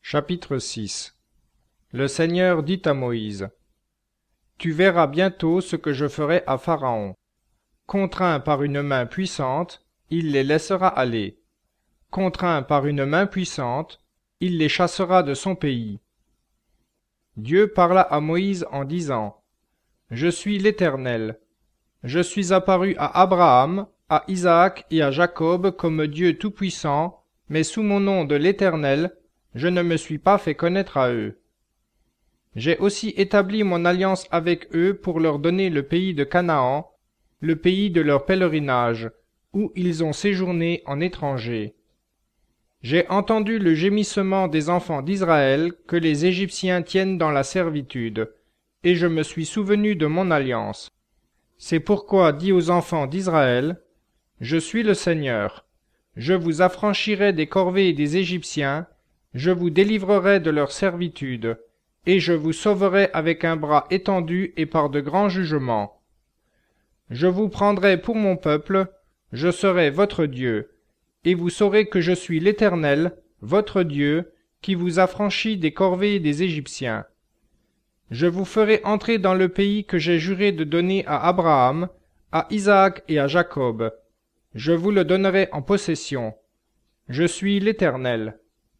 Chapitre 6. Le Seigneur dit à Moïse: Tu verras bientôt ce que je ferai à Pharaon. Contraint par une main puissante, il les laissera aller. Contraint par une main puissante, il les chassera de son pays. Dieu parla à Moïse en disant: Je suis l'Éternel. Je suis apparu à Abraham, à Isaac et à Jacob comme Dieu Tout-Puissant, mais sous mon nom de l'Éternel, je ne me suis pas fait connaître à eux. J'ai aussi établi mon alliance avec eux pour leur donner le pays de Canaan, le pays de leur pèlerinage, où ils ont séjourné en étrangers. J'ai entendu le gémissement des enfants d'Israël que les Égyptiens tiennent dans la servitude, et je me suis souvenu de mon alliance. C'est pourquoi dis aux enfants d'Israël: Je suis le Seigneur. Je vous affranchirai des corvées des Égyptiens, je vous délivrerai de leur servitude, et je vous sauverai avec un bras étendu et par de grands jugements. Je vous prendrai pour mon peuple, je serai votre Dieu, et vous saurez que je suis l'Éternel, votre Dieu, qui vous affranchit des corvées des Égyptiens. Je vous ferai entrer dans le pays que j'ai juré de donner à Abraham, à Isaac et à Jacob. Je vous le donnerai en possession. Je suis l'Éternel.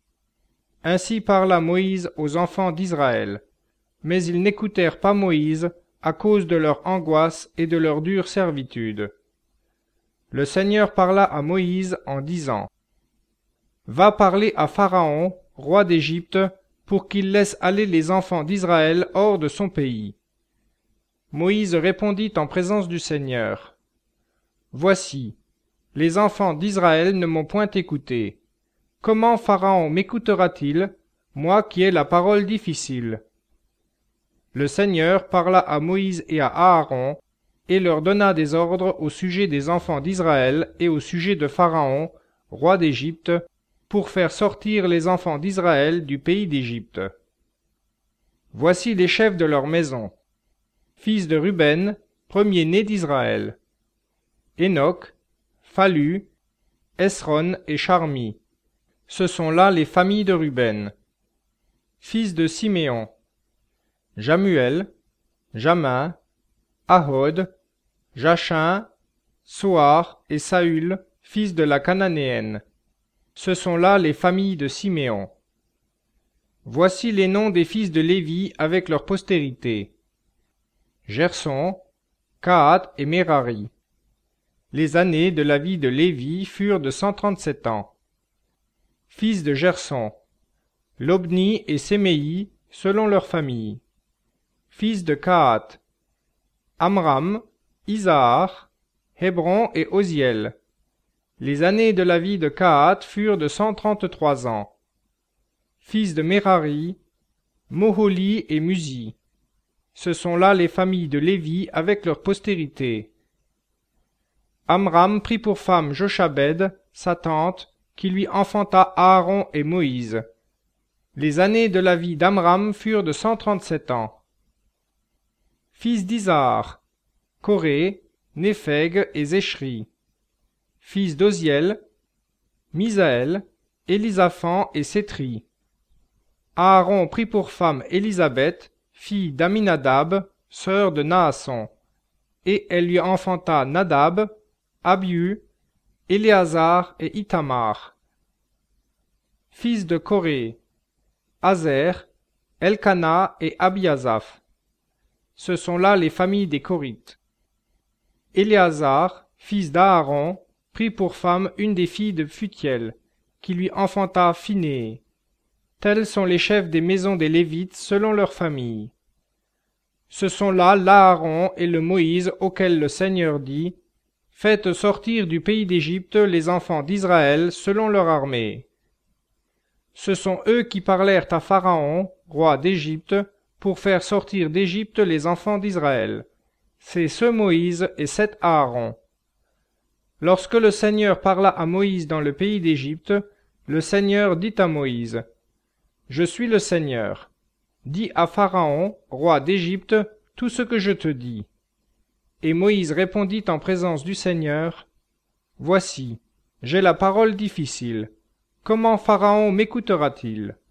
Ainsi parla Moïse aux enfants d'Israël. Mais ils n'écoutèrent pas Moïse à cause de leur angoisse et de leur dure servitude. Le Seigneur parla à Moïse en disant: Va parler à Pharaon, roi d'Égypte, pour qu'il laisse aller les enfants d'Israël hors de son pays. Moïse répondit en présence du Seigneur: Voici, les enfants d'Israël ne m'ont point écouté. Comment Pharaon m'écoutera-t-il, moi qui ai la parole difficile? Le Seigneur parla à Moïse et à Aaron, et leur donna des ordres au sujet des enfants d'Israël et au sujet de Pharaon, roi d'Égypte, pour faire sortir les enfants d'Israël du pays d'Égypte. Voici les chefs de leur maison. Fils de Ruben, premier-né d'Israël: Enoch, Phallu, Esron et Charmi. Ce sont là les familles de Ruben. Fils de Siméon: Jamuel, Jamin, Ahod, Jachin, Soar et Saül, fils de la Cananéenne. Ce sont là les familles de Siméon. Voici les noms des fils de Lévi avec leur postérité: Gerson, Kahat et Merari. Les années de la vie de Lévi furent de 137 ans. Fils de Gerson: Lobni et Séméi, selon leur famille. Fils de Kahat: Amram, Isahar, Hébron et Oziel. Les années de la vie de Kahat furent de 133 ans. Fils de Merari: Moholi et Musi. Ce sont là les familles de Lévi avec leur postérité. Amram prit pour femme Jochabed, sa tante, qui lui enfanta Aaron et Moïse. Les années de la vie d'Amram furent de 137 ans. Fils d'Isahar: Coré, Népheg et Zéchri. Fils d'Oziel: Misaël, Élisaphan et Sétri. Aaron prit pour femme Élisabeth, fille d'Aminadab, sœur de Naasson, et elle lui enfanta Nadab, Abihu, Éléazar et Ithamar. Fils de Coré: Azer, Elkana et Abiasaph. Ce sont là les familles des Corites. Éléazar, fils d'Aaron, prit pour femme une des filles de Phutiel, qui lui enfanta Phiné. Tels sont les chefs des maisons des Lévites selon leurs familles. Ce sont là l'Aaron et le Moïse auxquels le Seigneur dit: Faites sortir du pays d'Égypte les enfants d'Israël selon leur armée. Ce sont eux qui parlèrent à Pharaon, roi d'Égypte, pour faire sortir d'Égypte les enfants d'Israël. C'est ce Moïse et cet Aaron. Lorsque le Seigneur parla à Moïse dans le pays d'Égypte, le Seigneur dit à Moïse: Je suis le Seigneur. Dis à Pharaon, roi d'Égypte, tout ce que je te dis. Et Moïse répondit en présence du Seigneur: Voici, j'ai la parole difficile. Comment Pharaon m'écoutera-t-il?